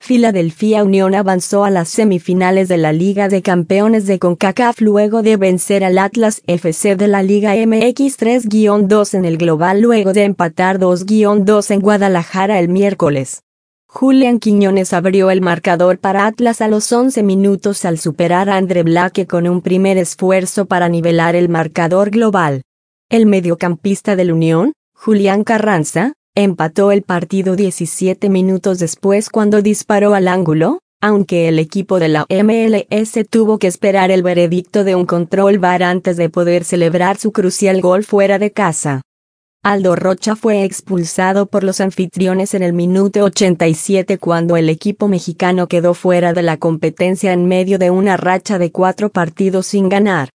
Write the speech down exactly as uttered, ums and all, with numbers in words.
Philadelphia Union avanzó a las semifinales de la Liga de Campeones de CONCACAF luego de vencer al Atlas F C de la Liga M X tres a dos en el global luego de empatar dos a dos en Guadalajara el miércoles. Julián Quiñones abrió el marcador para Atlas a los once minutos al superar a André Blaque con un primer esfuerzo para nivelar el marcador global. El mediocampista del Unión, Julián Carranza, empató el partido diecisiete minutos después cuando disparó al ángulo, aunque el equipo de la M L S tuvo que esperar el veredicto de un control V A R antes de poder celebrar su crucial gol fuera de casa. Aldo Rocha fue expulsado por los anfitriones en el minuto ochenta y siete cuando el equipo mexicano quedó fuera de la competencia en medio de una racha de cuatro partidos sin ganar.